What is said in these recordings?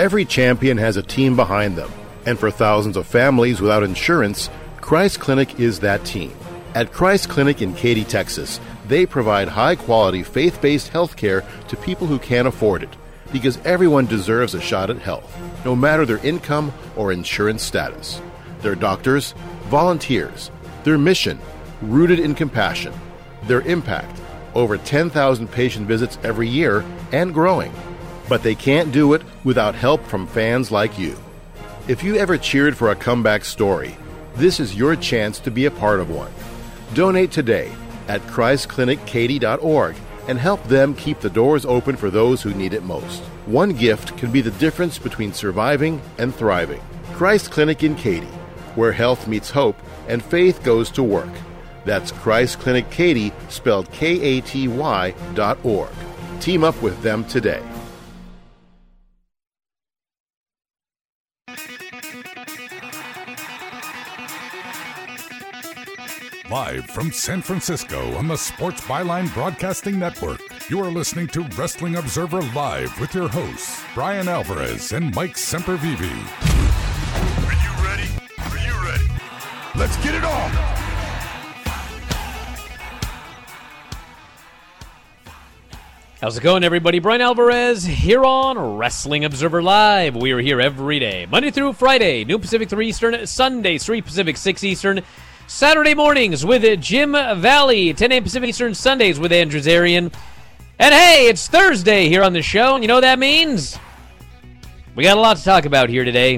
Every champion has a team behind them, and for thousands of families without insurance, Christ Clinic is that team. At Christ Clinic in Katy, Texas, they provide high-quality, faith-based health care to people who can't afford it, because everyone deserves a shot at health, no matter their income or insurance status. Their doctors, volunteers, their mission, rooted in compassion, their impact, over 10,000 patient visits every year and growing. But they can't do it without help from fans like you. If you ever cheered for a comeback story, this is your chance to be a part of one. Donate today at ChristClinicKaty.org and help them keep the doors open for those who need it most. One gift can be the difference between surviving and thriving. Christ Clinic in Katy, where health meets hope and faith goes to work. That's Christ Clinic Katy, spelled Katy.org. Team up with them today. Live from San Francisco on the Sports Byline Broadcasting Network, you are listening to Wrestling Observer Live with your hosts, Brian Alvarez and Mike Sempervive. Are you ready? Are you ready? Let's get it on! How's it going, everybody? Brian Alvarez here on Wrestling Observer Live. We are here every day, Monday through Friday, noon Pacific 3 Eastern, Sundays 3 Pacific 6 Eastern, Saturday mornings with Jim Valley, 10 a.m. Pacific Eastern, Sundays with Andrew Zarian. And hey, it's Thursday here on the show, and you know what that means? We got a lot to talk about here today.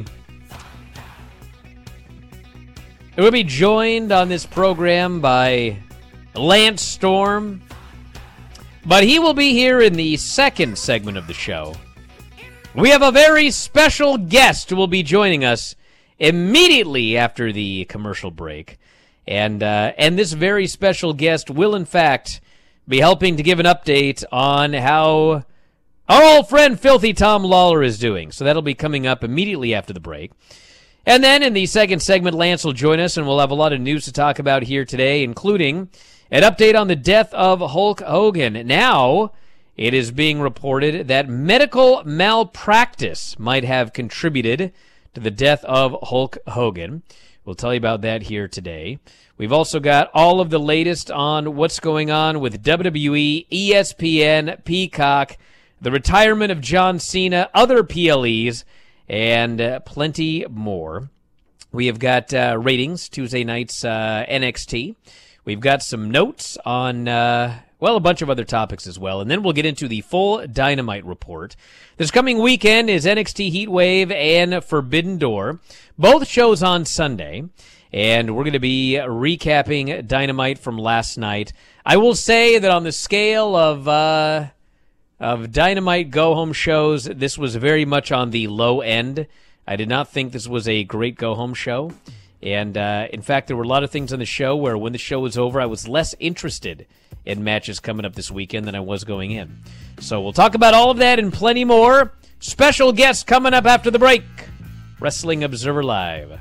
We'll be joined on this program by Lance Storm, but he will be here in the second segment of the show. We have a very special guest who will be joining us immediately after the commercial break. And this very special guest will, in fact, be helping to give an update on how our old friend Filthy Tom Lawler is doing. So that'll be coming up immediately after the break. And then in the second segment, Lance will join us, and we'll have a lot of news to talk about here today, including an update on the death of Hulk Hogan. Now, it is being reported that medical malpractice might have contributed to the death of Hulk Hogan. We'll tell you about that here today. We've also got all of the latest on what's going on with WWE, ESPN, Peacock, the retirement of John Cena, other PLEs, and plenty more. We have got ratings, Tuesday night's NXT. We've got some notes on, a bunch of other topics as well. And then we'll get into the full Dynamite report. This coming weekend is NXT Heatwave and Forbidden Door. Both shows on Sunday. And we're going to be recapping Dynamite from last night. I will say that on the scale of Dynamite go-home shows, this was very much on the low end. I did not think this was a great go-home show. And, in fact, there were a lot of things on the show where when the show was over, I was less interested in matches coming up this weekend than I was going in. So we'll talk about all of that and plenty more. Special guests coming up after the break. Wrestling Observer Live.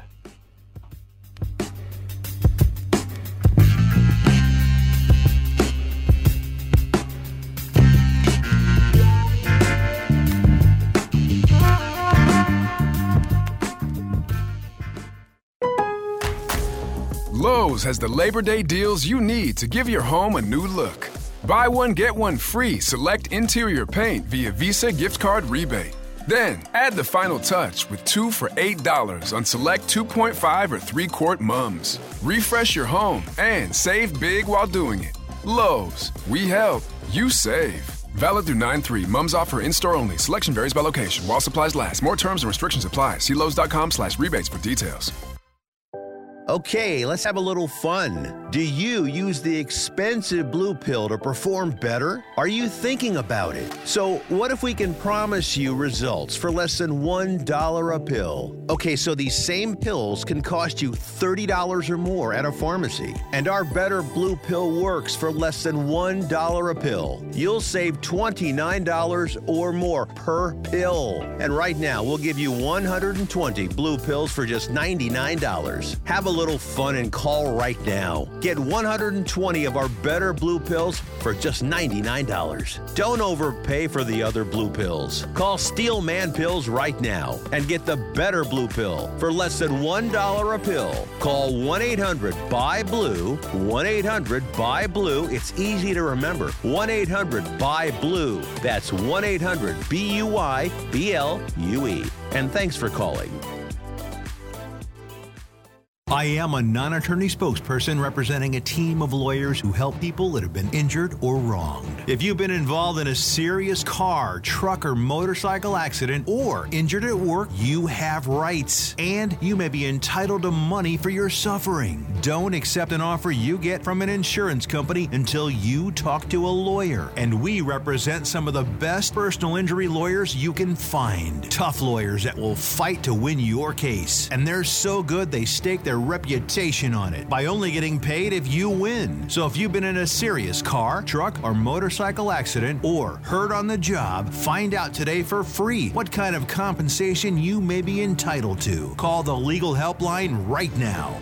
Lowe's has the Labor Day deals you need to give your home a new look. Buy one, get one free select interior paint via Visa gift card rebate. Then, add the final touch with 2 for $8 on select 2.5 or 3-quart mums. Refresh your home and save big while doing it. Lowe's, we help, you save. Valid through 9/3. Mums offer in-store only. Selection varies by location. While supplies last. More terms and restrictions apply. See Lowes.com/rebates for details. Okay, let's have a little fun. Do you use the expensive blue pill to perform better? Are you thinking about it? So what if we can promise you results for less than $1 a pill? Okay, so these same pills can cost you $30 or more at a pharmacy. And our better blue pill works for less than $1 a pill. You'll save $29 or more per pill. And right now, we'll give you 120 blue pills for just $99. Have a little fun and call right now. Get 120 of our Better Blue pills for just $99. Don't overpay for the other blue pills. Call Steel Man Pills right now and get the Better Blue pill for less than $1 a pill. Call 1-800-BUY-BLUE, 1-800-BUY-BLUE. It's easy to remember, 1-800-BUY-BLUE. That's 1-800-BUY-BLUE. And thanks for calling. I am a non-attorney spokesperson representing a team of lawyers who help people that have been injured or wronged. If you've been involved in a serious car, truck, or motorcycle accident or injured at work, you have rights, and you may be entitled to money for your suffering. Don't accept an offer you get from an insurance company until you talk to a lawyer. And we represent some of the best personal injury lawyers you can find. Tough lawyers that will fight to win your case. And they're so good they stake their reputation on it by only getting paid if you win. So if you've been in a serious car, truck, or motorcycle accident or hurt on the job, find out today for free what kind of compensation you may be entitled to. Call the legal helpline right now.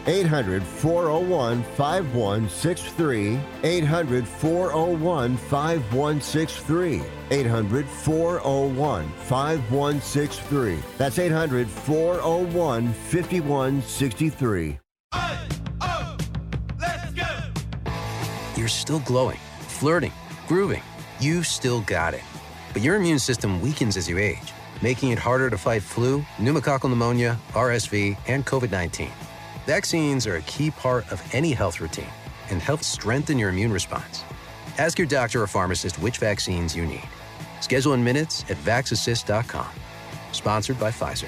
800-401-5163. 800-401-5163. 800-401-5163. That's 800-401-5163. Let's go! You're still glowing, flirting, grooving. You've still got it. But your immune system weakens as you age, making it harder to fight flu, pneumococcal pneumonia, RSV, and COVID-19. Vaccines are a key part of any health routine and help strengthen your immune response. Ask your doctor or pharmacist which vaccines you need. Schedule in minutes at VaxAssist.com. Sponsored by Pfizer.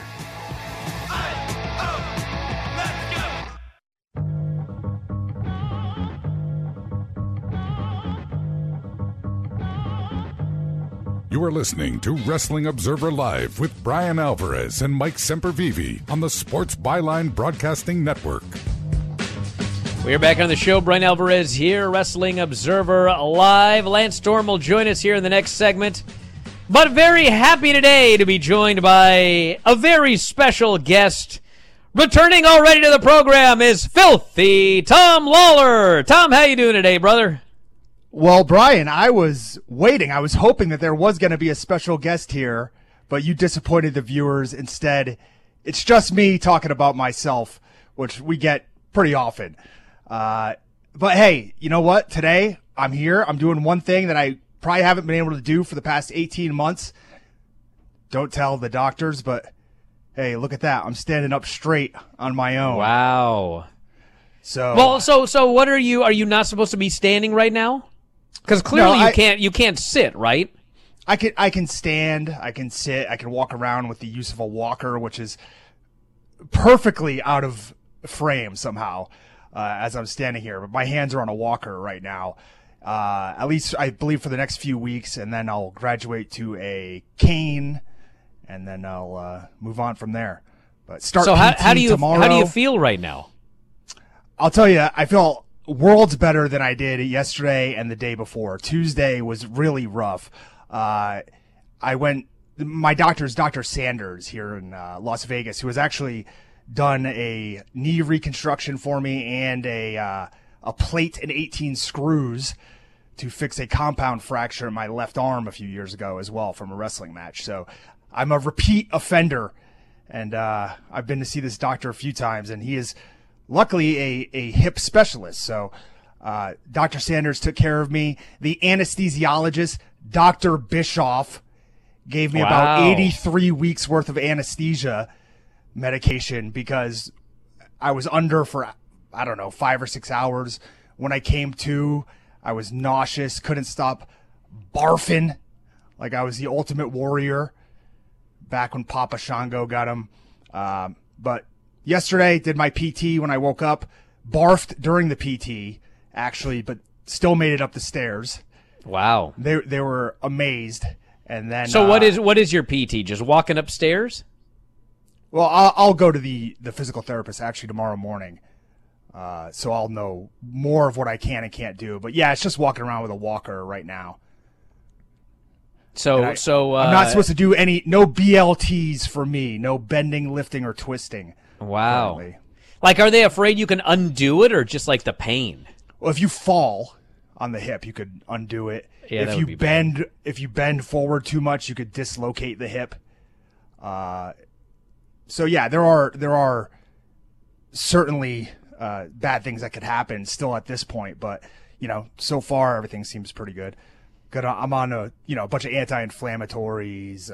You are listening to Wrestling Observer Live with Brian Alvarez and Mike Sempervive on the Sports Byline Broadcasting Network. We are back on the show. Brian Alvarez here, Wrestling Observer Live. Lance Storm will join us here in the next segment. But very happy today to be joined by a very special guest. Returning already to the program is Filthy Tom Lawler. Tom, how you doing today, brother? Well, Brian, I was waiting. I was hoping that there was going to be a special guest here, but you disappointed the viewers. Instead, it's just me talking about myself, which we get pretty often. But hey, you know what? Today, I'm here. I'm doing one thing that I probably haven't been able to do for the past 18 months. Don't tell the doctors, but hey, look at that. I'm standing up straight on my own. Wow. So what are you not supposed to be standing right now? Because clearly you can't sit, right? I can stand, I can sit, I can walk around with the use of a walker, which is perfectly out of frame somehow as I'm standing here. But my hands are on a walker right now, at least I believe for the next few weeks, and then I'll graduate to a cane, and then I'll move on from there. But start. So how do you tomorrow. feel right now? I'll tell you, I feel worlds better than I did yesterday and the day before. Tuesday was really rough. My doctor's Dr. Sanders here in Las Vegas, who has actually done a knee reconstruction for me and a plate and 18 screws to fix a compound fracture in my left arm a few years ago as well from a wrestling match. So I'm a repeat offender, and I've been to see this doctor a few times, and he is luckily a hip specialist. So Dr. Sanders took care of me. The anesthesiologist, Dr. Bischoff, gave me about 83 weeks worth of anesthesia medication because I was under for, 5 or 6 hours. When I came to, I was nauseous, couldn't stop barfing like I was the Ultimate Warrior back when Papa Shango got him. But yesterday, did my PT when I woke up, barfed during the PT, actually, but still made it up the stairs. Wow. They were amazed. And then So what is your PT? Just walking upstairs? Well, I'll go to the physical therapist actually tomorrow morning. So I'll know more of what I can and can't do. But yeah, it's just walking around with a walker right now. So I'm not supposed to do no BLTs for me, no bending, lifting, or twisting. Wow. Currently. Like, are they afraid you can undo it or just like the pain? Well, if you fall on the hip, you could undo it. Yeah, if you bend forward too much, you could dislocate the hip. So yeah, there are certainly bad things that could happen still at this point, but so far everything seems pretty good. I'm on a bunch of anti-inflammatories,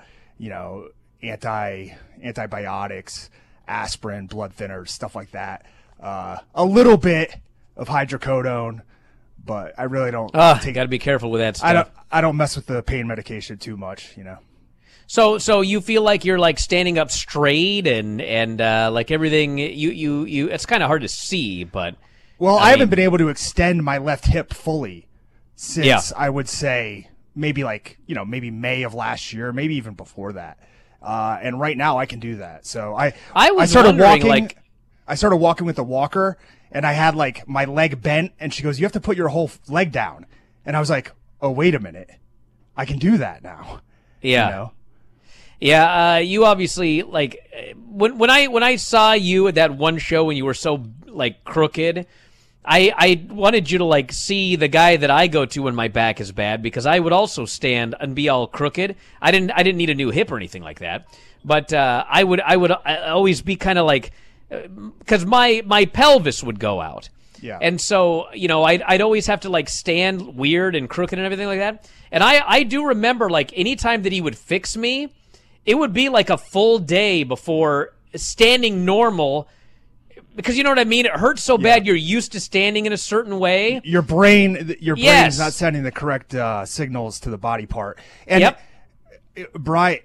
antibiotics, aspirin, blood thinners, stuff like that. A little bit of hydrocodone, but I really don't. Got to be careful with that stuff. I don't mess with the pain medication too much, So you feel like you're like standing up straight and like everything you it's kind of hard to see, but I haven't been able to extend my left hip fully since I would say maybe maybe May of last year, maybe even before that. And right now I can do that. So I started walking. I started walking with a walker, and I had like my leg bent, and she goes, "You have to put your whole leg down." And I was like, "Oh, wait a minute, I can do that now." Yeah. Yeah, you obviously like when I saw you at that one show when you were so like crooked, I wanted you to like see the guy that I go to when my back is bad, because I would also stand and be all crooked. I didn't need a new hip or anything like that, but I would always be kind of like, because my pelvis would go out. Yeah. And so, I'd always have to like stand weird and crooked and everything like that. And I do remember like anytime that he would fix me, it would be like a full day before standing normal, because you know what I mean? It hurts so bad you're used to standing in a certain way. Your brain is not sending the correct signals to the body part. And Brian,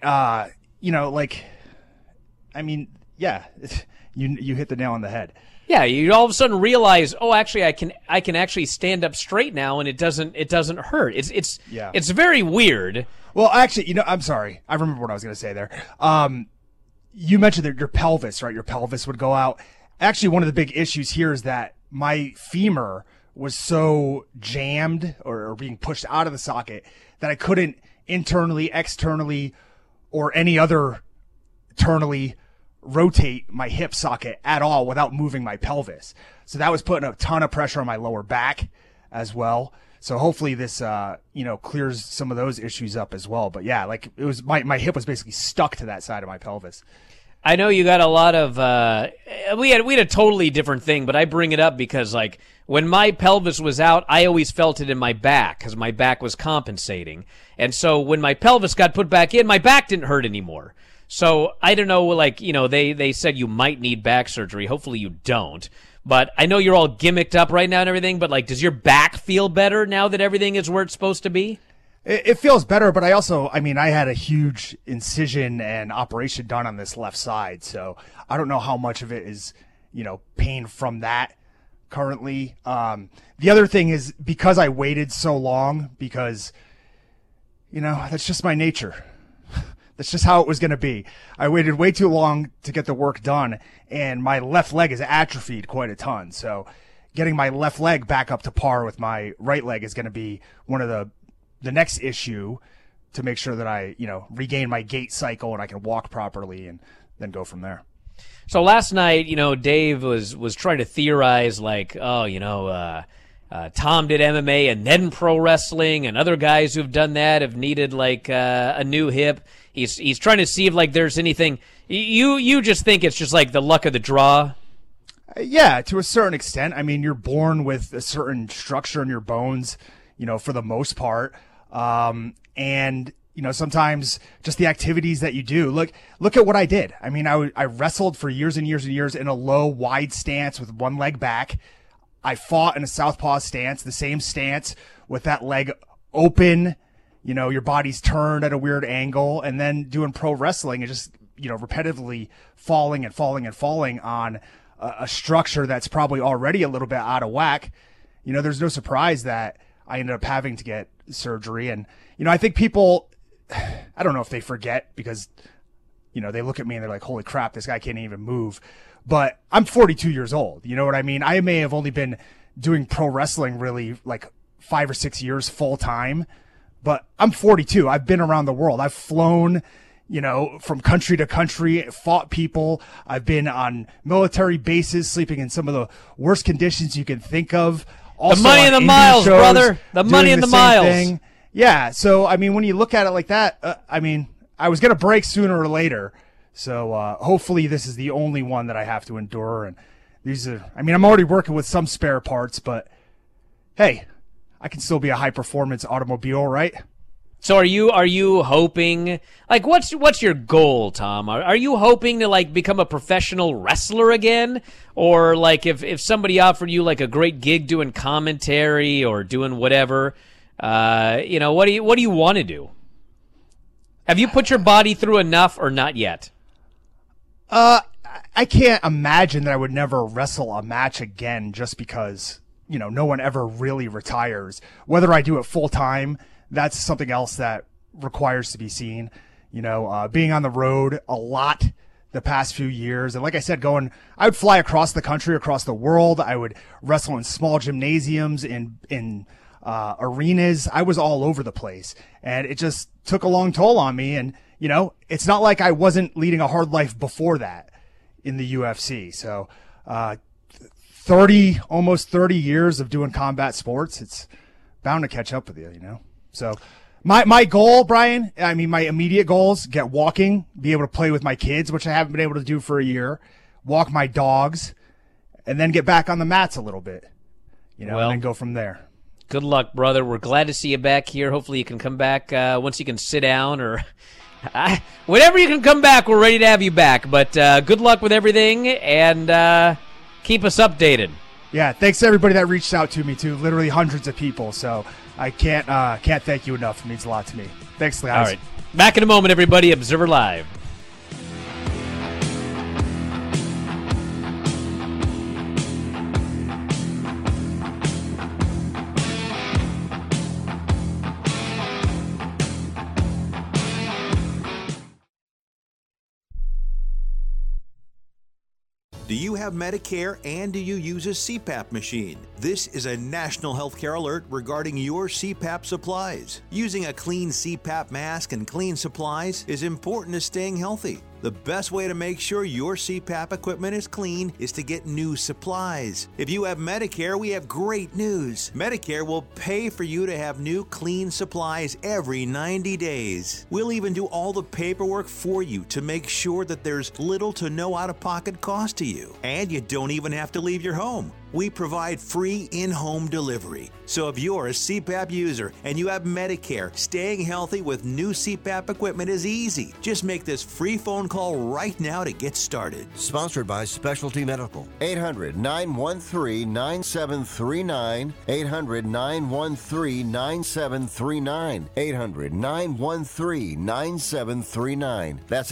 you hit the nail on the head. Yeah, you all of a sudden realize, oh, actually, I can actually stand up straight now, and it doesn't hurt. It's very weird. Well, actually, I'm sorry. I remember what I was going to say there. You mentioned that your pelvis, right? Your pelvis would go out. Actually, one of the big issues here is that my femur was so jammed or being pushed out of the socket that I couldn't internally, externally, or any other externally rotate my hip socket at all without moving my pelvis. So that was putting a ton of pressure on my lower back as well. So hopefully this, clears some of those issues up as well. But yeah, like it was my hip was basically stuck to that side of my pelvis. I know you got a lot of, we had a totally different thing, but I bring it up because like when my pelvis was out, I always felt it in my back because my back was compensating. And so when my pelvis got put back in, my back didn't hurt anymore. So I don't know, like, they said you might need back surgery. Hopefully you don't. But I know you're all gimmicked up right now and everything, but like, does your back feel better now that everything is where it's supposed to be? It feels better, but I had a huge incision and operation done on this left side. So I don't know how much of it is, pain from that currently. The other thing is because I waited so long, because, that's just my nature. That's just how it was going to be. I waited way too long to get the work done, and my left leg is atrophied quite a ton. So getting my left leg back up to par with my right leg is going to be one of the next issue to make sure that I, regain my gait cycle and I can walk properly and then go from there. So last night, Dave was trying to theorize like, Tom did MMA and then pro wrestling, and other guys who've done that have needed like a new hip. He's trying to see if like there's anything. You just think it's just like the luck of the draw. Yeah, to a certain extent. I mean, you're born with a certain structure in your bones, for the most part. And sometimes just the activities that you do. Look at what I did. I mean, I wrestled for years and years and years in a low, wide stance with one leg back. I fought in a southpaw stance, the same stance with that leg open. Your body's turned at a weird angle, and then doing pro wrestling and just, repetitively falling and falling and falling on a structure that's probably already a little bit out of whack. There's no surprise that I ended up having to get surgery. And, I think people, I don't know if they forget because, they look at me and they're like, holy crap, this guy can't even move. But I'm 42 years old. You know what I mean? I may have only been doing pro wrestling really like 5 or 6 years full time. But I'm 42. I've been around the world. I've flown, from country to country, fought people. I've been on military bases, sleeping in some of the worst conditions you can think of, Also money on and the indie miles, shows, brother. The money doing and the same miles. thing. Yeah. So, I mean, when you look at it like that, I mean, I was going to break sooner or later. So hopefully this is the only one that I have to endure. And these are, I mean, I'm already working with some spare parts, but hey, I can still be a high performance automobile, right? So are you hoping, like, what's your goal, Tom? Are you hoping to, like, become a professional wrestler again? Or, like, if somebody offered you, like, a great gig doing commentary or doing whatever, you know, what do you want to do? Have you put your body through enough or not yet? I can't imagine that I would never wrestle a match again just because, you know, no one ever really retires. Whether I do it full time, that's something else that requires to be seen. You know, being on the road a lot the past few years. And like I said, I would fly across the country, across the world. I would wrestle in small gymnasiums, in arenas. I was all over the place, and it just took a long toll on me. And, you know, it's not like I wasn't leading a hard life before that in the UFC. So, almost 30 years of doing combat sports, it's bound to catch up with you, you know? So my goal, Brian, I mean, my immediate goals, get walking, be able to play with my kids, which I haven't been able to do for a year, walk my dogs, and then get back on the mats a little bit, you know, and then go from there. Good luck, brother. We're glad to see you back here. Hopefully you can come back once you can sit down or whenever you can come back, we're ready to have you back. But good luck with everything, and keep us updated. Yeah, thanks to everybody that reached out to me, too. Literally hundreds of people. So I can't thank you enough. It means a lot to me. Thanks, guys. All right. Back in a moment, everybody. Observer Live. Do you have Medicare and do you use a CPAP machine? This is a national healthcare alert regarding your CPAP supplies. Using a clean CPAP mask and clean supplies is important to staying healthy. The best way to make sure your CPAP equipment is clean is to get new supplies. If you have Medicare, we have great news. Medicare will pay for you to have new clean supplies every 90 days. We'll even do all the paperwork for you to make sure that there's little to no out-of-pocket cost to you. And you don't even have to leave your home. We provide free in-home delivery. So if you're a CPAP user and you have Medicare, staying healthy with new CPAP equipment is easy. Just make this free phone call right now to get started. Sponsored by Specialty Medical. 800-913-9739. 800-913-9739. 800-913-9739. That's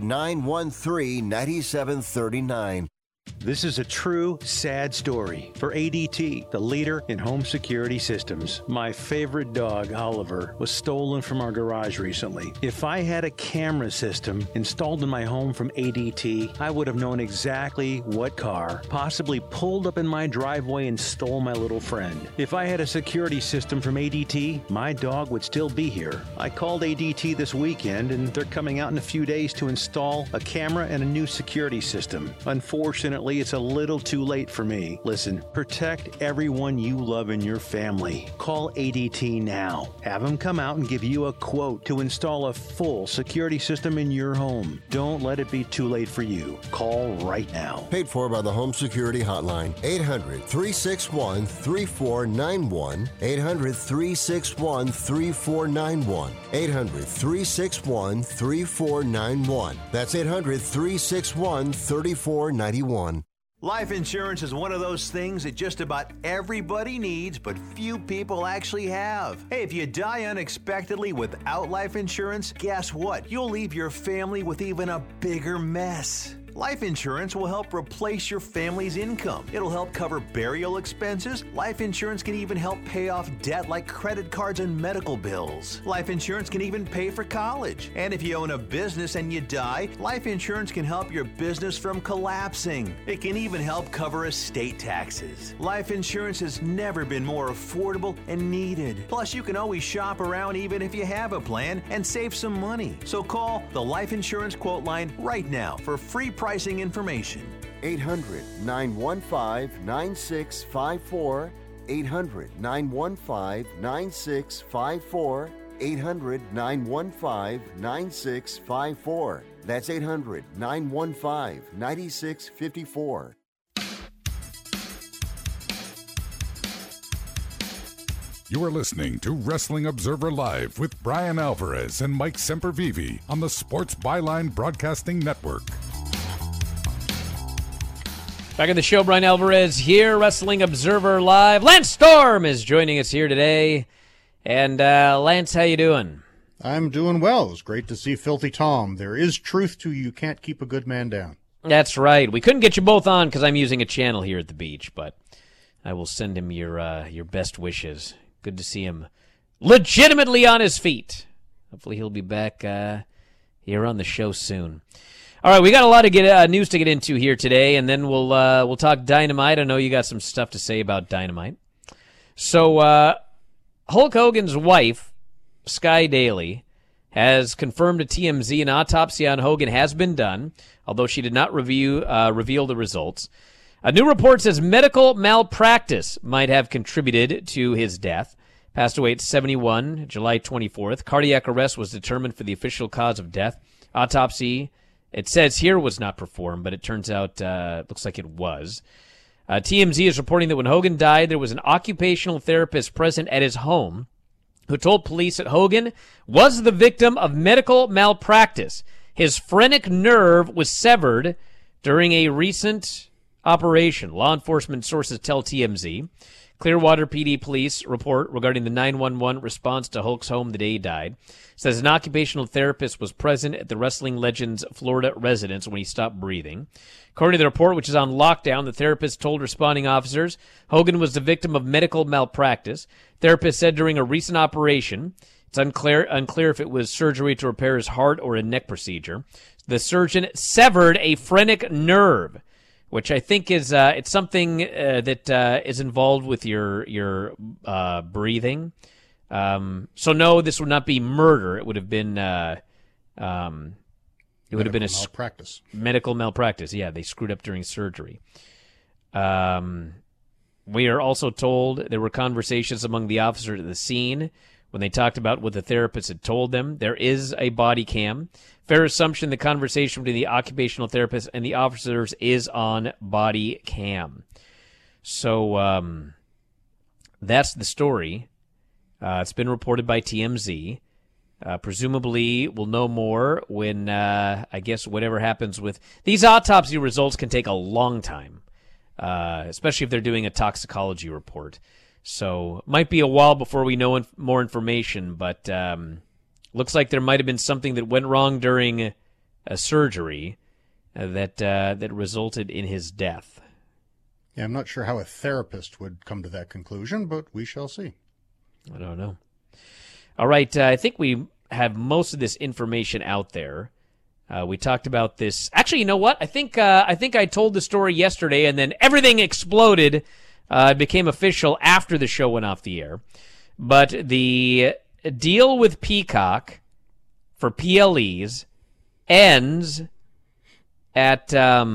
800-913-9739. This is a true, sad story for ADT, the leader in home security systems. My favorite dog, Oliver, was stolen from our garage recently. If I had a camera system installed in my home from ADT, I would have known exactly what car possibly pulled up in my driveway and stole my little friend. If I had a security system from ADT, my dog would still be here. I called ADT this weekend, and they're coming out in a few days to install a camera and a new security system. Unfortunately, it's a little too late for me. Listen, protect everyone you love in your family. Call ADT now. Have them come out and give you a quote to install a full security system in your home. Don't let it be too late for you. Call right now. Paid for by the Home Security Hotline. 800-361-3491. 800-361-3491. 800-361-3491. That's 800-361-3491. Life insurance is one of those things that just about everybody needs, but few people actually have. Hey, if you die unexpectedly without life insurance, guess what? You'll leave your family with even a bigger mess. Life insurance will help replace your family's income. It'll help cover burial expenses. Life insurance can even help pay off debt like credit cards and medical bills. Life insurance can even pay for college. And if you own a business and you die, life insurance can help your business from collapsing. It can even help cover estate taxes. Life insurance has never been more affordable and needed. Plus, you can always shop around even if you have a plan and save some money. So call the Life Insurance Quote Line right now for free pricing information. 800-915-9654. 800-915-9654. 800-915-9654. That's 800-915-9654. You are listening to Wrestling Observer Live with Brian Alvarez and Mike Sempervive on the Sports Byline Broadcasting Network. Back in the show, Brian Alvarez here, Wrestling Observer Live. Lance Storm is joining us here today. And Lance, how you doing? I'm doing well. It's great to see Filthy Tom. There is truth to you can't keep a good man down. That's right. We couldn't get you both on because I'm using a channel here at the beach, but I will send him your best wishes. Good to see him legitimately on his feet. Hopefully he'll be back here on the show soon. All right, we got a lot of news to get into here today, and then we'll talk Dynamite. I know you got some stuff to say about Dynamite. So Hulk Hogan's wife, Sky Daly, has confirmed to TMZ an autopsy on Hogan has been done, although she did not reveal the results. A new report says medical malpractice might have contributed to his death. Passed away at 71, July 24th. Cardiac arrest was determined for the official cause of death. Autopsy, it says here, was not performed, but it turns out looks like it was. TMZ is reporting that when Hogan died, there was an occupational therapist present at his home who told police that Hogan was the victim of medical malpractice. His phrenic nerve was severed during a recent operation. Law enforcement sources tell TMZ. Clearwater PD police report regarding the 911 response to Hulk's home the day he died. Says an occupational therapist was present at the wrestling legend's Florida residence when he stopped breathing. According to the report, which is on lockdown, the therapist told responding officers Hogan was the victim of medical malpractice. Therapist said during a recent operation, it's unclear if it was surgery to repair his heart or a neck procedure, the surgeon severed a phrenic nerve, which I think is it's something that is involved with your breathing. So no, this would not be murder. It would have been malpractice. Medical malpractice. Yeah, they screwed up during surgery. We are also told there were conversations among the officers at the scene when they talked about what the therapist had told them. There is a body cam. Fair assumption the conversation between the occupational therapist and the officers is on body cam. So that's the story. It's been reported by TMZ. Presumably, we'll know more when, I guess, whatever happens with... These autopsy results can take a long time, especially if they're doing a toxicology report. So might be a while before we know more information, but looks like there might have been something that went wrong during a surgery that resulted in his death. Yeah, I'm not sure how a therapist would come to that conclusion, but we shall see. I don't know. All right, I think we have most of this information out there. We talked about this. Actually, you know what? I think I told the story yesterday, and then everything exploded. It became official after the show went off the air. But the deal with Peacock for PLEs ends at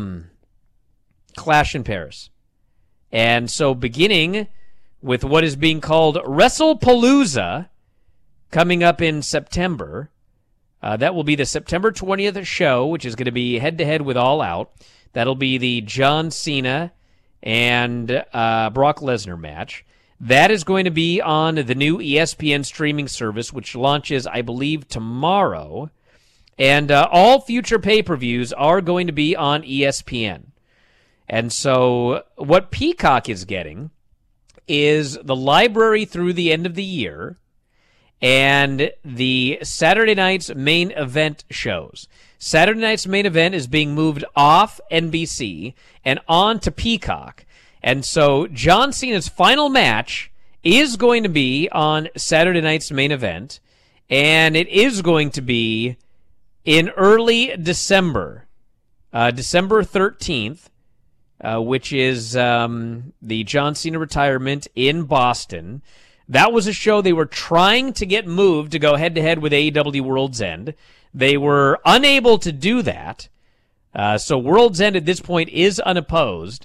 Clash in Paris. And so beginning with what is being called WrestlePalooza coming up in September, that will be the September 20th show, which is going to be head-to-head with All Out. That'll be the John Cena and Brock Lesnar match. That is going to be on the new ESPN streaming service, which launches, I believe, tomorrow. And all future pay-per-views are going to be on ESPN. And so what Peacock is getting is the library through the end of the year and the Saturday night's main event shows. Saturday night's main event is being moved off NBC and on to Peacock. And so John Cena's final match is going to be on Saturday night's main event, and it is going to be in early December, December 13th, which is the John Cena retirement in Boston. That was a show they were trying to get moved to go head-to-head with AEW World's End. They were unable to do that. So World's End at this point is unopposed.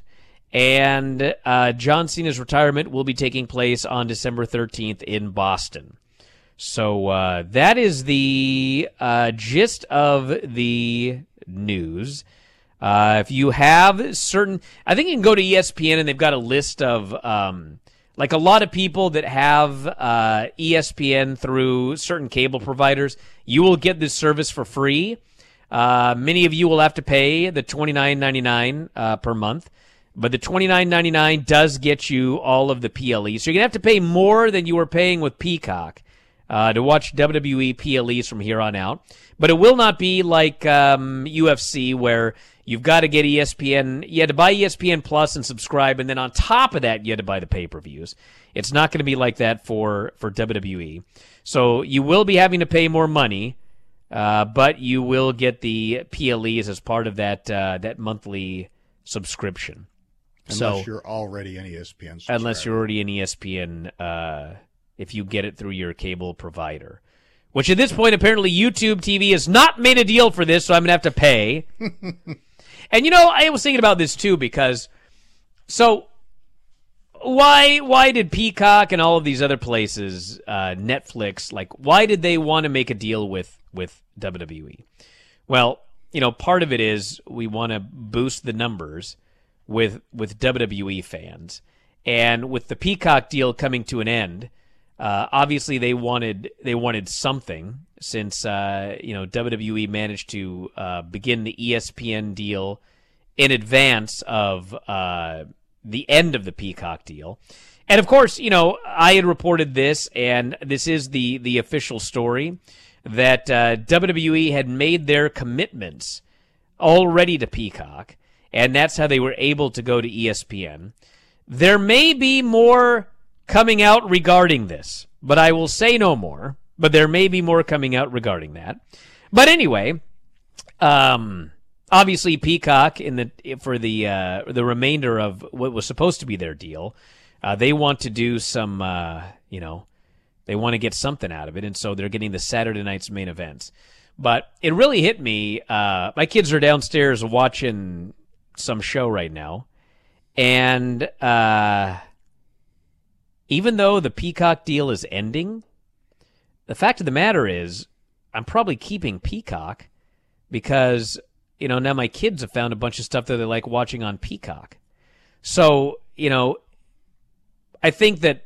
And John Cena's retirement will be taking place on December 13th in Boston. So that is the gist of the news. If you have certain... I think you can go to ESPN and they've got a list of... like a lot of people that have ESPN through certain cable providers, you will get this service for free. Many of you will have to pay the $29.99 per month. But the $29.99 does get you all of the PLEs. So you're going to have to pay more than you were paying with Peacock to watch WWE PLEs from here on out. But it will not be like UFC where you've got to get ESPN. You had to buy ESPN Plus and subscribe, and then on top of that, you had to buy the pay-per-views. It's not going to be like that for WWE. So you will be having to pay more money, but you will get the PLEs as part of that monthly subscription. Unless you're already an ESPN subscriber. Unless you're already an ESPN, if you get it through your cable provider. Which at this point, apparently, YouTube TV has not made a deal for this, so I'm going to have to pay. And, I was thinking about this, too, because... So, why did Peacock and all of these other places, Netflix, why did they want to make a deal with WWE? Well, part of it is we want to boost the numbers with WWE fans. And with the Peacock deal coming to an end, obviously they wanted something since WWE managed to begin the ESPN deal in advance of the end of the Peacock deal. And of course, I had reported this, and this is the official story, that WWE had made their commitments already to Peacock, and that's how they were able to go to ESPN. There may be more coming out regarding this, but I will say no more. But there may be more coming out regarding that. But anyway, obviously Peacock for the remainder of what was supposed to be their deal, they want to do some, they want to get something out of it, and so they're getting the Saturday night's main events. But it really hit me. My kids are downstairs watching some show right now, and even though the Peacock deal is ending, the fact of the matter is I'm probably keeping Peacock because, now my kids have found a bunch of stuff that they like watching on Peacock. So, I think that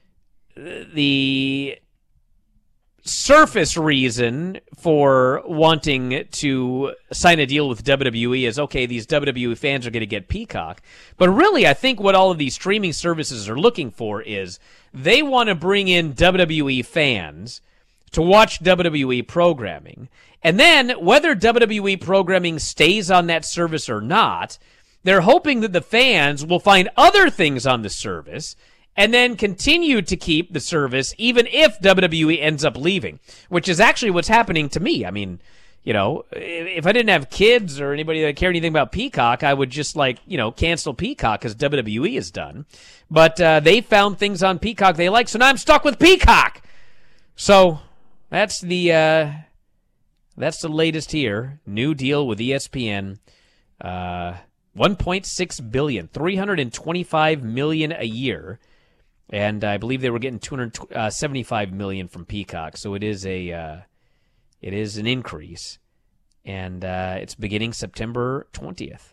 the surface reason for wanting to sign a deal with WWE is, okay, these WWE fans are going to get Peacock. But really, I think what all of these streaming services are looking for is they want to bring in WWE fans to watch WWE programming. And then, whether WWE programming stays on that service or not, they're hoping that the fans will find other things on the service and then continue to keep the service even if WWE ends up leaving, which is actually what's happening to me. I mean, if I didn't have kids or anybody that cared anything about Peacock, I would just cancel Peacock because WWE is done. But they found things on Peacock they like, so now I'm stuck with Peacock. So that's the latest here. New deal with ESPN. $1.6 billion, $325 million a year. And I believe they were getting $275 million from Peacock, so it is an increase, and it's beginning September 20th.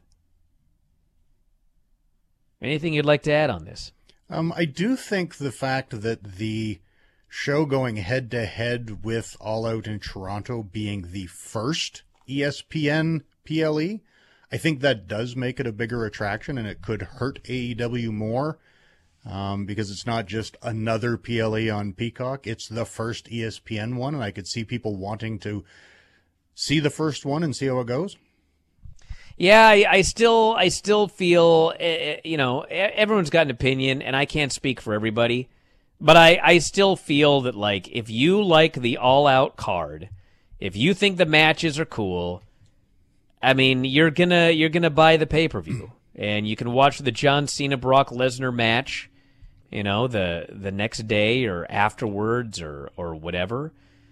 Anything you'd like to add on this? I do think the fact that the show going head-to-head with All Out in Toronto being the first ESPN PLE, I think that does make it a bigger attraction, and it could hurt AEW more. Because it's not just another PLE on Peacock, it's the first ESPN one, and I could see people wanting to see the first one and see how it goes. Yeah, I still feel, everyone's got an opinion, and I can't speak for everybody, but I still feel that, if you like the all-out card, if you think the matches are cool, I mean, you're gonna buy the pay-per-view, and you can watch the John Cena Brock Lesnar match, the next day or afterwards or whatever.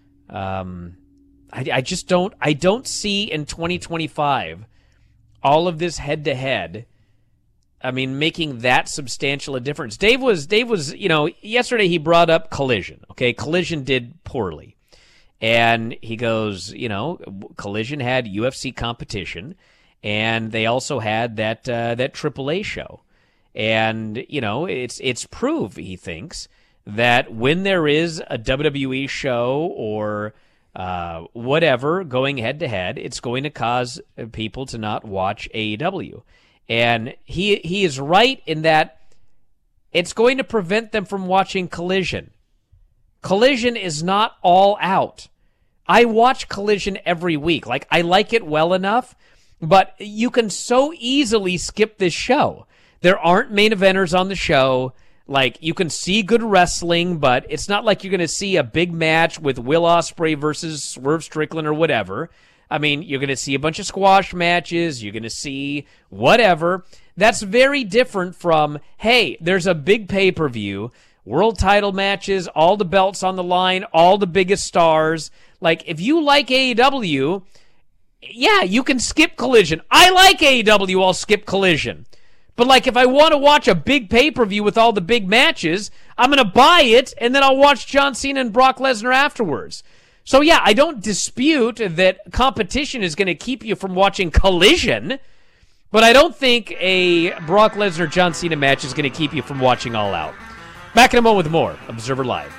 I just don't see in 2025 all of this head-to-head making that substantial a difference. Dave was, yesterday he brought up Collision. Okay, Collision did poorly. And he goes, Collision had UFC competition, and they also had that AAA show. And, it's proof, he thinks, that when there is a WWE show or whatever going head-to-head, it's going to cause people to not watch AEW. And he is right in that it's going to prevent them from watching Collision. Collision is not all out. I watch Collision every week. Like, I like it well enough, but you can so easily skip this show. There aren't main eventers on the show. Like, you can see good wrestling, but it's not like you're going to see a big match with Will Ospreay versus Swerve Strickland or whatever. I mean, you're going to see a bunch of squash matches. You're going to see whatever. That's very different from, hey, there's a big pay-per-view, world title matches, all the belts on the line, all the biggest stars. Like, if you like AEW, yeah, you can skip Collision. I like AEW, I'll skip Collision. But, like, if I want to watch a big pay-per-view with all the big matches, I'm going to buy it, and then I'll watch John Cena and Brock Lesnar afterwards. So, yeah, I don't dispute that competition is going to keep you from watching Collision, but I don't think a Brock Lesnar-John Cena match is going to keep you from watching All Out. Back in a moment with more Observer Live.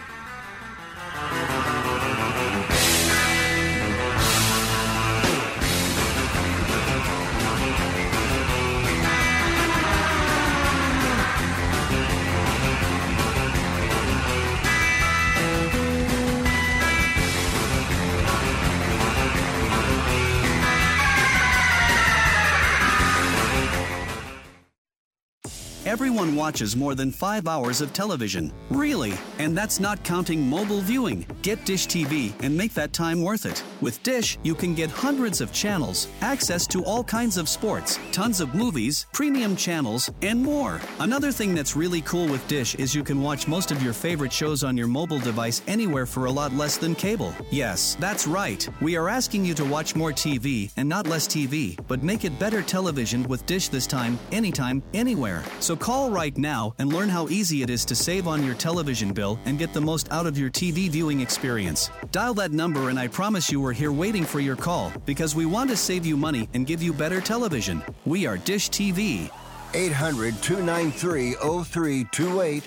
Everyone watches more than 5 hours of television. Really? And that's not counting mobile viewing. Get Dish TV and make that time worth it. With Dish, you can get hundreds of channels, access to all kinds of sports, tons of movies, premium channels, and more. Another thing that's really cool with Dish is you can watch most of your favorite shows on your mobile device anywhere for a lot less than cable. Yes, that's right. We are asking you to watch more TV and not less TV, but make it better television with Dish this time, anytime, anywhere. So call right now and learn how easy it is to save on your television bill and get the most out of your TV viewing experience. Dial that number and I promise you we're here waiting for your call because we want to save you money and give you better television. We are Dish TV. 800-293-0328.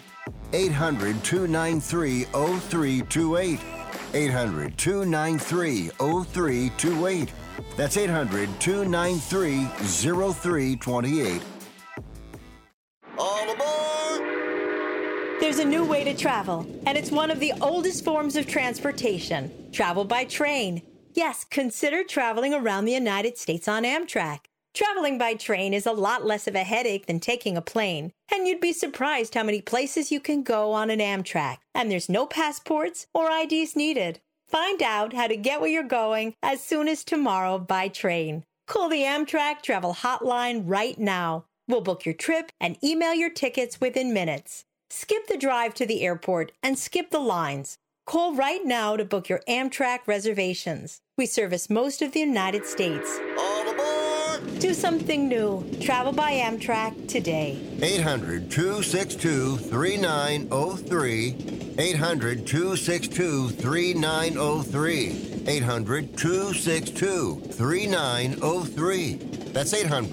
800-293-0328. 800-293-0328. That's 800-293-0328. All aboard! There's a new way to travel, and it's one of the oldest forms of transportation. Travel by train. Yes, consider traveling around the United States on Amtrak. Traveling by train is a lot less of a headache than taking a plane, and you'd be surprised how many places you can go on an Amtrak, and there's no passports or IDs needed. Find out how to get where you're going as soon as tomorrow by train. Call the Amtrak Travel Hotline right now. We'll book your trip and email your tickets within minutes. Skip the drive to the airport and skip the lines. Call right now to book your Amtrak reservations. We service most of the United States. All aboard! Do something new. Travel by Amtrak today. 800-262-3903. 800-262-3903. 800-262-3903. That's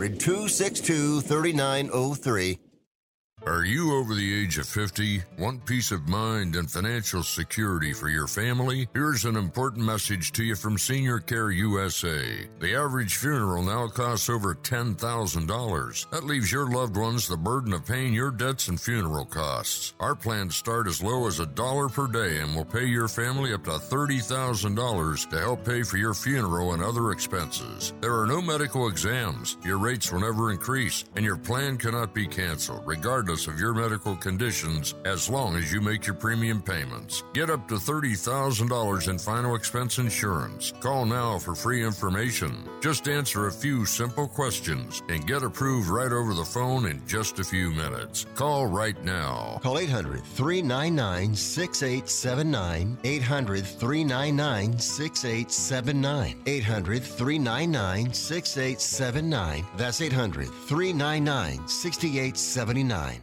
800-262-3903. Are you over the age of 50? Want peace of mind and financial security for your family? Here's an important message to you from Senior Care USA. The average funeral now costs over $10,000. That leaves your loved ones the burden of paying your debts and funeral costs. Our plans start as low as $1 per day and will pay your family up to $30,000 to help pay for your funeral and other expenses. There are no medical exams. Your rates will never increase, and your plan cannot be canceled, regardless regardless of your medical conditions, as long as you make your premium payments. Get up to $30,000 in final expense insurance. Call now for free information. Just answer a few simple questions and get approved right over the phone in just a few minutes. Call right now. Call 800-399-6879. 800-399-6879. 800-399-6879. That's 800-399-6879.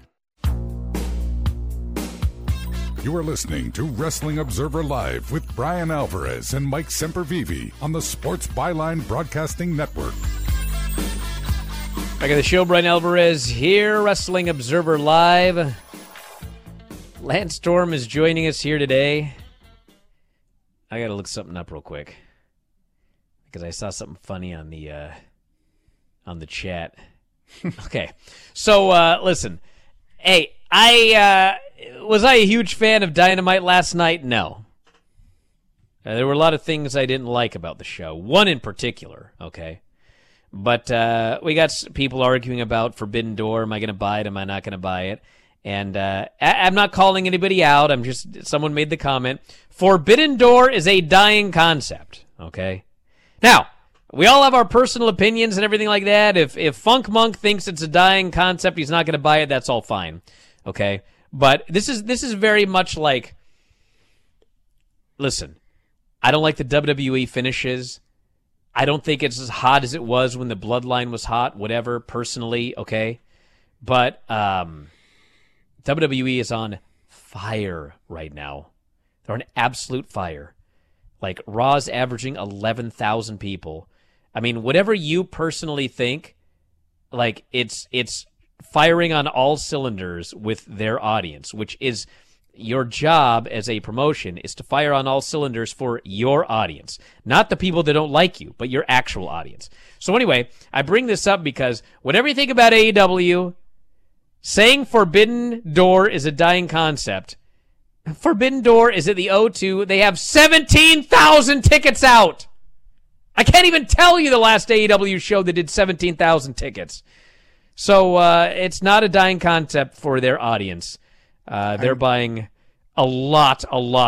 You are listening to Wrestling Observer Live with Brian Alvarez and Mike Sempervive on the Sports Byline Broadcasting Network. Back at the show, Brian Alvarez here, Wrestling Observer Live. Lance Storm is joining us here today. I got to look something up real quick because I saw something funny on the chat. Okay, so listen, hey, was I a huge fan of Dynamite last night? No. There were a lot of things I didn't like about the show. One in particular, okay? But we got people arguing about Forbidden Door. Am I going to buy it? Am I not going to buy it? And I'm not calling anybody out. I'm just, someone made the comment. Forbidden Door is a dying concept, okay? Now, we all have our personal opinions and everything like that. If Funk Monk thinks it's a dying concept, he's not going to buy it, that's all fine, okay? But this is very much like, listen, I don't like the WWE finishes. I don't think it's as hot as it was when the Bloodline was hot, whatever, personally, okay? But WWE is on fire right now. They're on absolute fire. Like, Raw's averaging 11,000 people. I mean, whatever you personally think, like, it's firing on all cylinders with their audience, which is your job as a promotion, is to fire on all cylinders for your audience. Not the people that don't like you, but your actual audience. So anyway, I bring this up because whatever you think about AEW, saying Forbidden Door is a dying concept, Forbidden Door is at the O2. They have 17,000 tickets out. I can't even tell you the last AEW show that did 17,000 tickets. So it's not a dying concept for their audience. They're buying a lot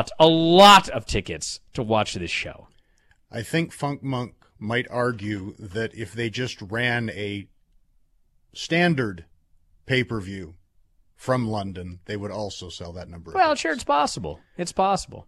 of tickets to watch this show. I think Funk Monk might argue that if they just ran a standard pay-per-view from London, they would also sell that number. Well, sure, it's possible. It's possible.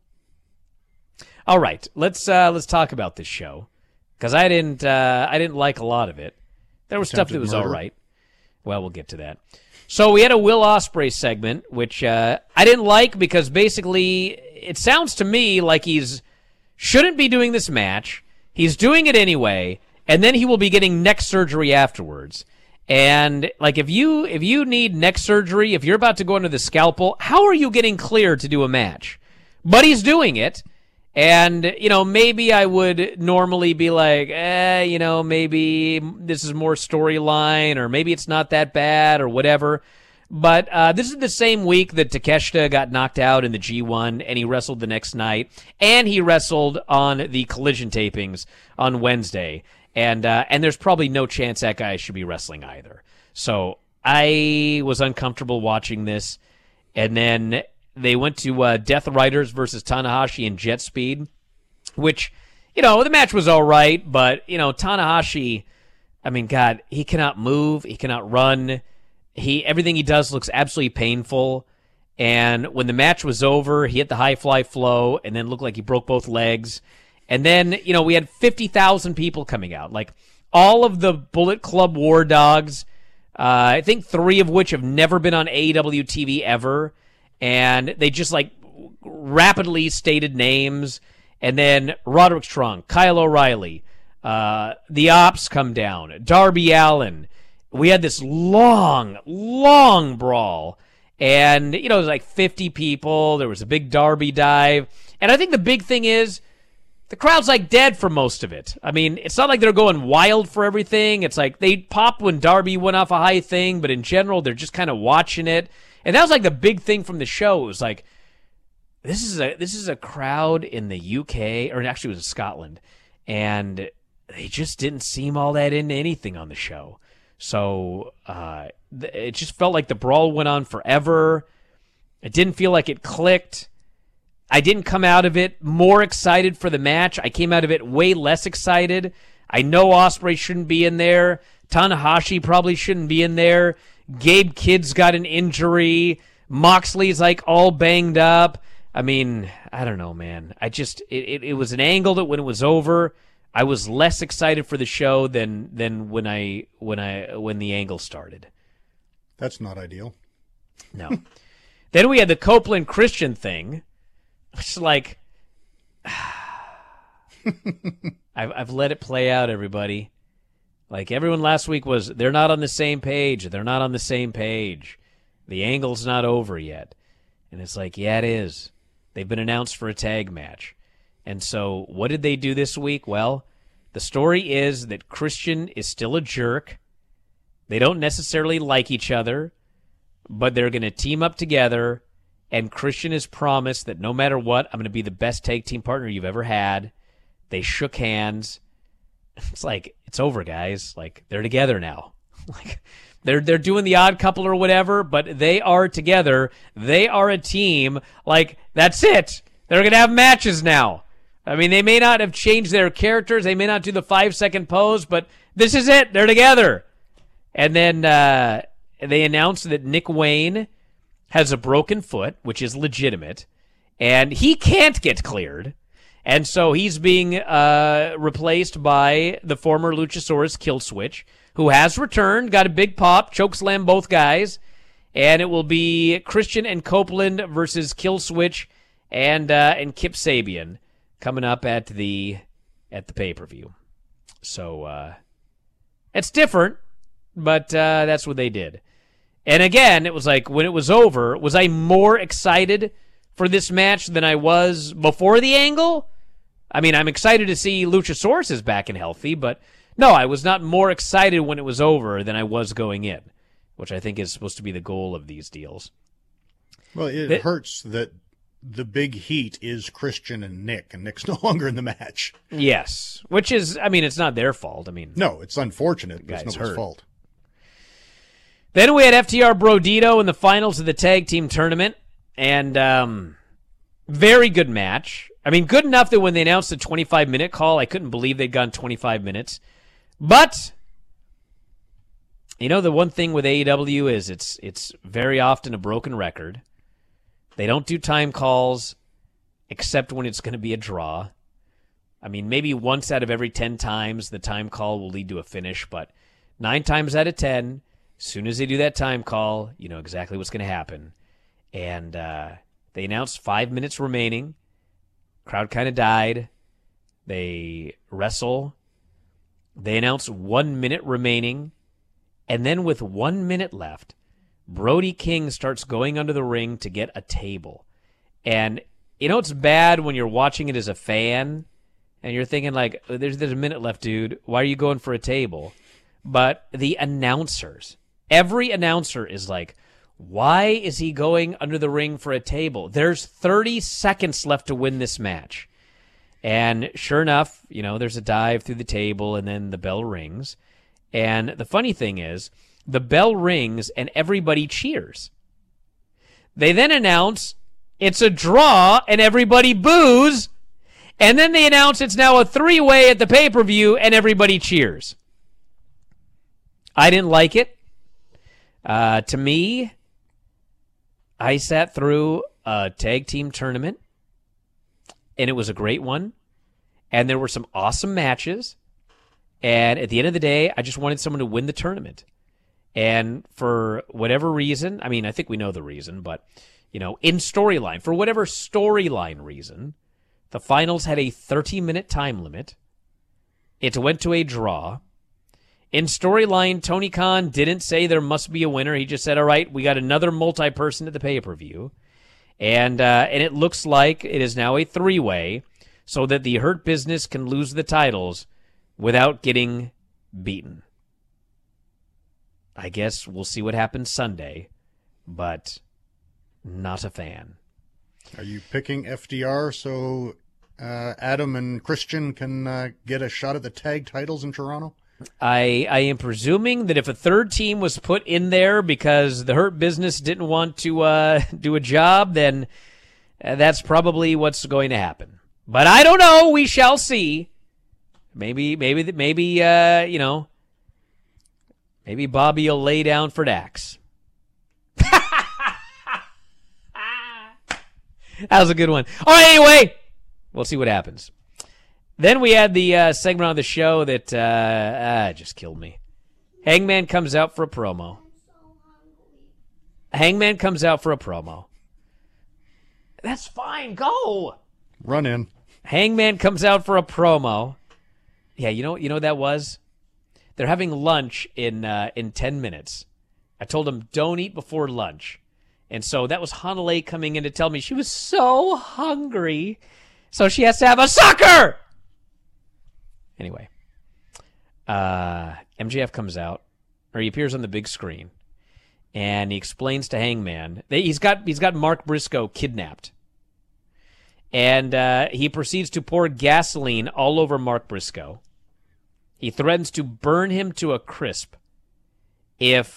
All right, let's talk about this show because I didn't like a lot of it. There was stuff that was all right. Well, we'll get to that. So we had a Will Ospreay segment, which I didn't like because basically it sounds to me like he's shouldn't be doing this match. He's doing it anyway, and then he will be getting neck surgery afterwards. And like if you need neck surgery, if you're about to go under the scalpel, how are you getting cleared to do a match? But he's doing it. And, maybe I would normally be like, maybe this is more storyline, or maybe it's not that bad, or whatever. But this is the same week that Takeshita got knocked out in the G1, and he wrestled the next night, and he wrestled on the Collision tapings on Wednesday. And there's probably no chance that guy should be wrestling either. So I was uncomfortable watching this, and then they went to Death Riders versus Tanahashi and Jet Speed, which, the match was all right, but, Tanahashi, I mean, God, he cannot move, he cannot run, everything he does looks absolutely painful, and when the match was over, he hit the high fly flow, and then looked like he broke both legs, and then, we had 50,000 people coming out, like, all of the Bullet Club War Dogs, I think 3 of which have never been on AEW TV ever, and they just, rapidly stated names. And then Roderick Strong, Kyle O'Reilly, the Ops come down, Darby Allin. We had this long brawl. And, it was like 50 people. There was a big Darby dive. And I think the big thing is the crowd's dead for most of it. I mean, it's not like they're going wild for everything. It's like they popped when Darby went off a high thing, but in general, they're just kind of watching it. And that was the big thing from the show. It was like, this is a crowd in the UK, or actually it was Scotland, and they just didn't seem all that into anything on the show. So it just felt like the brawl went on forever. It didn't feel like it clicked. I didn't come out of it more excited for the match. I came out of it way less excited. I know Ospreay shouldn't be in there. Tanahashi probably shouldn't be in there. Gabe Kidd's got an injury. Moxley's like all banged up. I mean, I don't know, man. It was an angle that when it was over, I was less excited for the show than when the angle started. That's not ideal. No. Then we had the Copeland Christian thing. It's like I've let it play out, everybody. Like everyone last week was, they're not on the same page. They're not on the same page. The angle's not over yet. And it's like, yeah, it is. They've been announced for a tag match. And so what did they do this week? Well, the story is that Christian is still a jerk. They don't necessarily like each other, but they're going to team up together, and Christian has promised that no matter what, I'm going to be the best tag team partner you've ever had. They shook hands. It's like, it's over, guys. Like, they're together now. Like, they're doing the odd couple or whatever, but they are together. They are a team. Like, that's it. They're going to have matches now. I mean, they may not have changed their characters. They may not do the 5-second pose, but this is it. They're together. And then they announced that Nick Wayne has a broken foot, which is legitimate, and he can't get cleared. And so he's being replaced by the former Luchasaurus Killswitch, who has returned, got a big pop, chokeslam both guys, and it will be Christian and Copeland versus Killswitch and Kip Sabian coming up at the pay-per-view. So it's different, but that's what they did. And again, it was like, when it was over, was I more excited for this match than I was before the angle? I mean, I'm excited to see Luchasaurus is back and healthy, but no, I was not more excited when it was over than I was going in, which I think is supposed to be the goal of these deals. Well, it hurts that the big heat is Christian and Nick's no longer in the match. Yes, which is, I mean, it's not their fault. I mean, no, it's unfortunate, but it's nobody's fault. Then we had FTR Brodito in the finals of the tag team tournament, and very good match. I mean, good enough that when they announced the 25-minute call, I couldn't believe they'd gone 25 minutes. But, you know, the one thing with AEW is it's very often a broken record. They don't do time calls except when it's going to be a draw. I mean, maybe once out of every 10 times the time call will lead to a finish, but 9 times out of 10, as soon as they do that time call, you know exactly what's going to happen. And they announced 5 minutes remaining. Crowd kind of died. They wrestle. They announce 1 minute remaining. And then with 1 minute left, Brody King starts going under the ring to get a table. And you know it's bad when you're watching it as a fan and you're thinking like, there's a minute left, dude. Why are you going for a table? But the announcers, every announcer is like, why is he going under the ring for a table? There's 30 seconds left to win this match. And sure enough, you know, there's a dive through the table and then the bell rings. And the funny thing is, the bell rings and everybody cheers. They then announce it's a draw and everybody boos. And then they announce it's now a 3-way at the pay-per-view and everybody cheers. I didn't like it. To me, I sat through a tag team tournament, and it was a great one, and there were some awesome matches, and at the end of the day, I just wanted someone to win the tournament. And for whatever reason, I mean, I think we know the reason, but, you know, in storyline, for whatever storyline reason, the finals had a 30-minute time limit. It went to a draw. In storyline, Tony Khan didn't say there must be a winner. He just said, all right, we got another multi-person at the pay-per-view. And it looks like it is now a 3-way so that the Hurt Business can lose the titles without getting beaten. I guess we'll see what happens Sunday, but not a fan. Are you picking FDR so Adam and Christian can get a shot at the tag titles in Toronto? I am presuming that if a third team was put in there because the Hurt Business didn't want to do a job, then that's probably what's going to happen. But I don't know. We shall see. Maybe Bobby will lay down for Dax. That was a good one. All right, anyway, we'll see what happens. Then we had the segment on the show that just killed me. Hangman comes out for a promo. That's fine. Go. Run in. Hangman comes out for a promo. Yeah, you know what that was? They're having lunch in 10 minutes. I told them don't eat before lunch. And so that was Hanalei coming in to tell me she was so hungry, so she has to have a sucker! Anyway, MJF comes out, or he appears on the big screen, and he explains to Hangman that he's got Mark Briscoe kidnapped. And he proceeds to pour gasoline all over Mark Briscoe. He threatens to burn him to a crisp if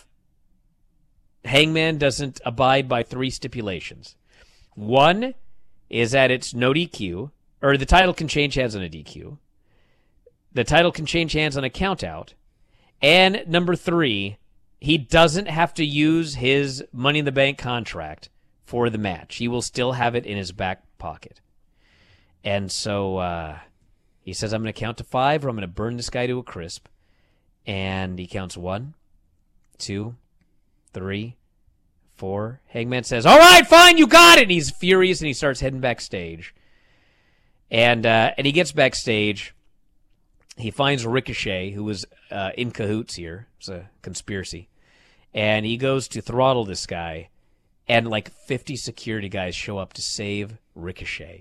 Hangman doesn't abide by 3 stipulations. One is that it's no DQ, or the title can change hands on a DQ. The title can change hands on a countout. And number 3, he doesn't have to use his Money in the Bank contract for the match. He will still have it in his back pocket. And so he says, I'm going to count to 5 or I'm going to burn this guy to a crisp. And he counts 1, 2, 3, 4. Hangman says, all right, fine, you got it. And he's furious and he starts heading backstage. And he gets backstage. He finds Ricochet, who was in cahoots here. It's a conspiracy. And he goes to throttle this guy. And like 50 security guys show up to save Ricochet.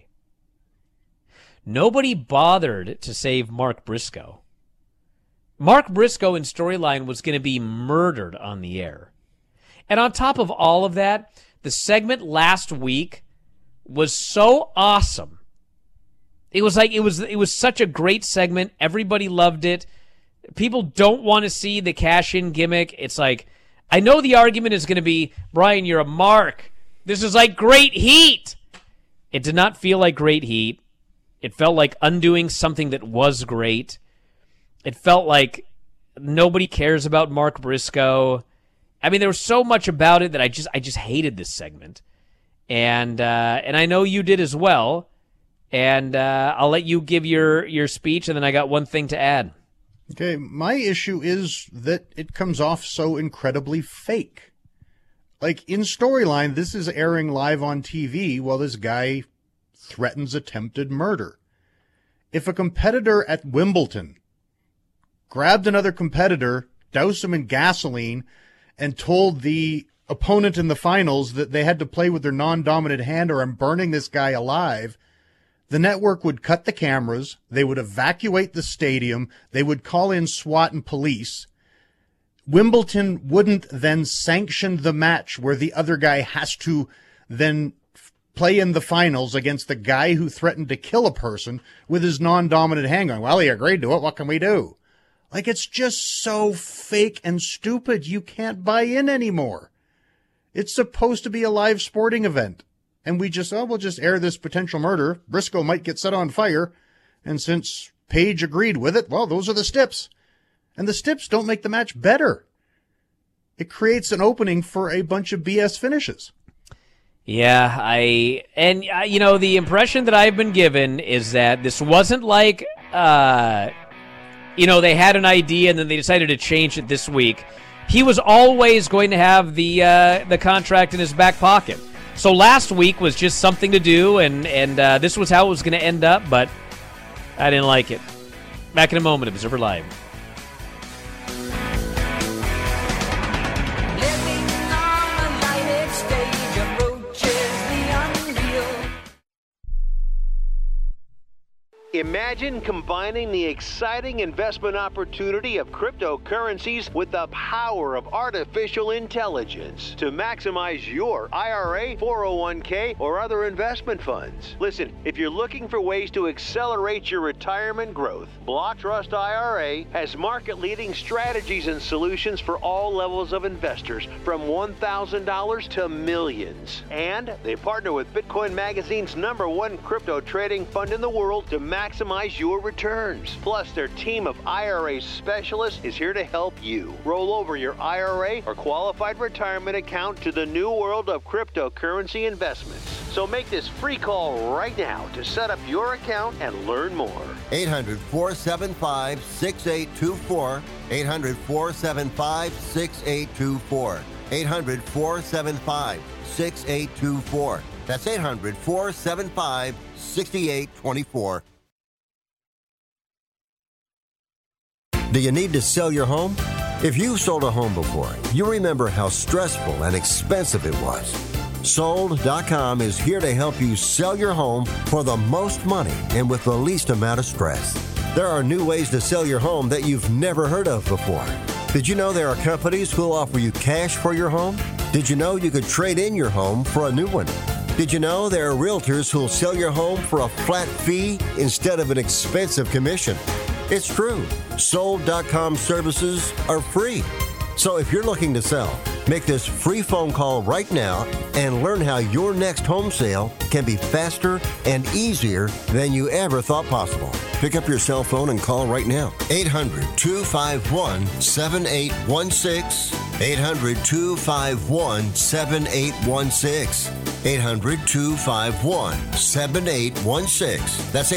Nobody bothered to save Mark Briscoe. Mark Briscoe in storyline was going to be murdered on the air. And on top of all of that, the segment last week was so awesome. It was such a great segment. Everybody loved it. People don't want to see the cash-in gimmick. It's like, I know the argument is going to be, Brian, you're a mark. This is like great heat. It did not feel like great heat. It felt like undoing something that was great. It felt like nobody cares about Mark Briscoe. I mean, there was so much about it that I just hated this segment. And I know you did as well. And I'll let you give your speech, and then I got one thing to add. Okay, my issue is that it comes off so incredibly fake. Like, in storyline, this is airing live on TV while this guy threatens attempted murder. If a competitor at Wimbledon grabbed another competitor, doused him in gasoline, and told the opponent in the finals that they had to play with their non-dominant hand or I'm burning this guy alive, the network would cut the cameras, they would evacuate the stadium, they would call in SWAT and police. Wimbledon wouldn't then sanction the match where the other guy has to then play in the finals against the guy who threatened to kill a person with his non-dominant hand going, well, he agreed to it, what can we do? Like, it's just so fake and stupid, you can't buy in anymore. It's supposed to be a live sporting event. And we'll just air this potential murder. Briscoe might get set on fire. And since Paige agreed with it, well, those are the stips. And the stips don't make the match better. It creates an opening for a bunch of BS finishes. Yeah, the impression that I've been given is that this wasn't like, they had an idea and then they decided to change it this week. He was always going to have the contract in his back pocket. So last week was just something to do, and this was how it was going to end up, but I didn't like it. Back in a moment, Observer Live. Imagine combining the exciting investment opportunity of cryptocurrencies with the power of artificial intelligence to maximize your IRA, 401k, or other investment funds. Listen, if you're looking for ways to accelerate your retirement growth, Block Trust IRA has market-leading strategies and solutions for all levels of investors, from $1,000 to millions. And they partner with Bitcoin Magazine's #1 crypto trading fund in the world to maximize your returns. Plus, their team of IRA specialists is here to help you roll over your IRA or qualified retirement account to the new world of cryptocurrency investments. So make this free call right now to set up your account and learn more. 800-475-6824. 800-475-6824. 800-475-6824. That's 800-475-6824. Do you need to sell your home? If you've sold a home before, you remember how stressful and expensive it was. Sold.com is here to help you sell your home for the most money and with the least amount of stress. There are new ways to sell your home that you've never heard of before. Did you know there are companies who'll offer you cash for your home? Did you know you could trade in your home for a new one? Did you know there are realtors who'll sell your home for a flat fee instead of an expensive commission? It's true. Sold.com services are free. So if you're looking to sell, make this free phone call right now and learn how your next home sale can be faster and easier than you ever thought possible. Pick up your cell phone and call right now. 800-251-7816. 800-251-7816. 800-251-7816. That's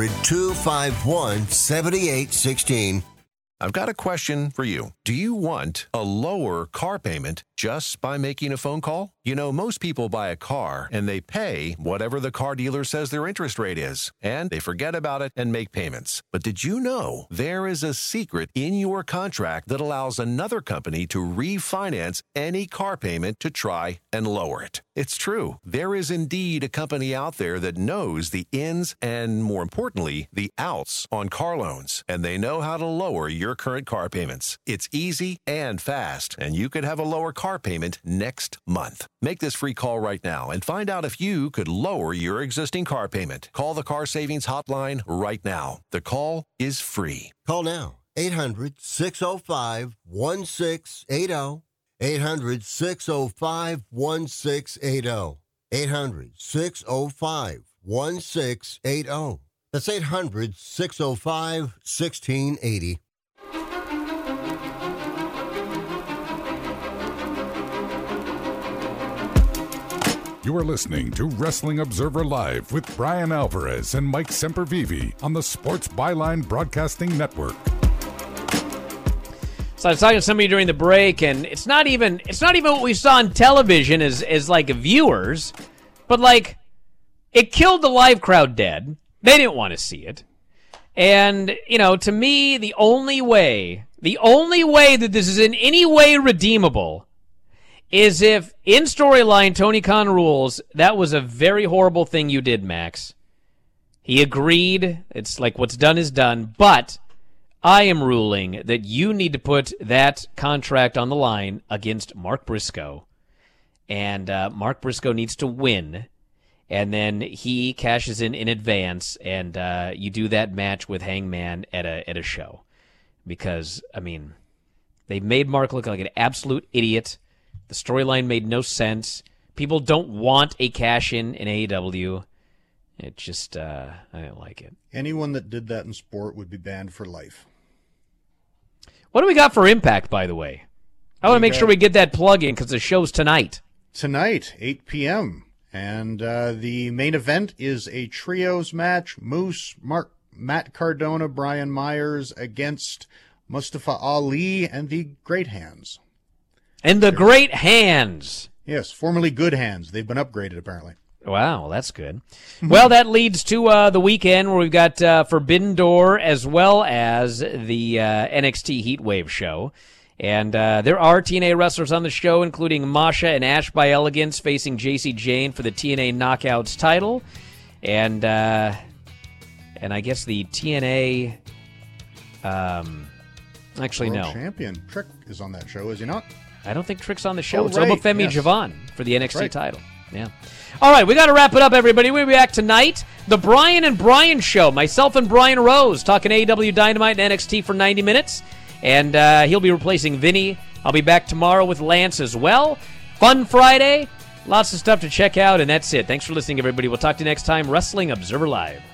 800-251-7816. I've got a question for you. Do you want a lower car payment just by making a phone call? You know, most people buy a car and they pay whatever the car dealer says their interest rate is, and they forget about it and make payments. But did you know there is a secret in your contract that allows another company to refinance any car payment to try and lower it? It's true. There is indeed a company out there that knows the ins and, more importantly, the outs on car loans, and they know how to lower your current car payments. It's easy and fast, and you could have a lower car payment next month. Make this free call right now and find out if you could lower your existing car payment. Call the Car Savings Hotline right now. The call is free. Call now. 800-605-1680. 800-605-1680. 800-605-1680. That's 800-605-1680. You are listening to Wrestling Observer Live with Brian Alvarez and Mike Sempervive on the Sports Byline Broadcasting Network. So I was talking to somebody during the break, and it's not even what we saw on television as like viewers, but like it killed the live crowd dead. They didn't want to see it. And, you know, to me, the only way that this is in any way redeemable is if, in storyline, Tony Khan rules, that was a very horrible thing you did, Max. He agreed. It's like what's done is done. But I am ruling that you need to put that contract on the line against Mark Briscoe. And Mark Briscoe needs to win. And then he cashes in advance, and you do that match with Hangman at a show. Because, I mean, they made Mark look like an absolute idiot. The storyline made no sense. People don't want a cash-in AEW. It just, I didn't like it. Anyone that did that in sport would be banned for life. What do we got for Impact, by the way? I want to make sure we get that plug in because the show's tonight. Tonight, 8 p.m. And the main event is a trios match. Moose, Matt Cardona, Brian Myers against Mustafa Ali and the Great Hands. And the Great Hands. Yes, formerly Good Hands. They've been upgraded, apparently. Wow, that's good. Well, that leads to the weekend where we've got Forbidden Door as well as the NXT Heatwave show. And there are TNA wrestlers on the show, including Masha and Ash by Elegance facing JC Jane for the TNA Knockouts title. And And I guess the TNA... actually, World no. Champion Trick is on that show, is he not? I don't think Trick's on the show. Oh, it's right. Obafemi Yes. Javon for the NXT Right. title. Yeah. All right, we got to wrap it up, everybody. We'll be back tonight. The Brian and Brian Show. Myself and Brian Rose talking AEW Dynamite and NXT for 90 minutes. And he'll be replacing Vinny. I'll be back tomorrow with Lance as well. Fun Friday. Lots of stuff to check out, and that's it. Thanks for listening, everybody. We'll talk to you next time. Wrestling Observer Live.